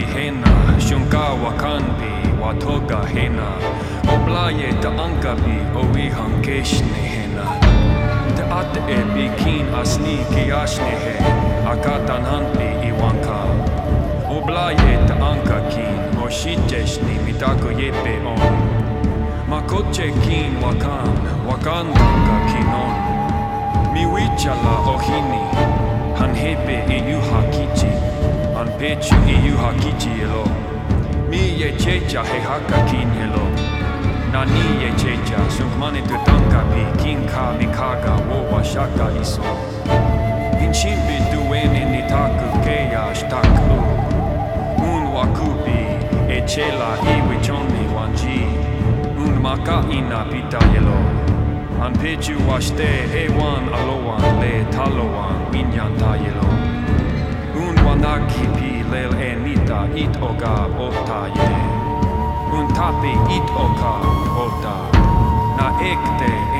hena, shunka wakanbi, watoga hena, oblaye ta ankabi, oihan keshne hena. Te ate e bikin asni kiashne he, akatan hanpi iwanka. Oblaye ta ankakin, moshiteshni mitako yepe on. Makoche kin wakandanga kinon. Miwichala ohini, hanhepe iyuha kichi, hanpechu iyuha kichi elo. Mi ye checha he haka kin elo. Nani ye checha, sunkmane tutanka pi kinka mikaga wowa shaka iso. Inchimbi duene nitaku keya shtaku. Un wakubi, echela iwichoni wanji. Un maka ina pita yelo. Anpechu washte ewan alowan le talowan winyanta yelo. Un wanaki pi lel enita it oga ota ye. Un tapi it oka ota. Na ekte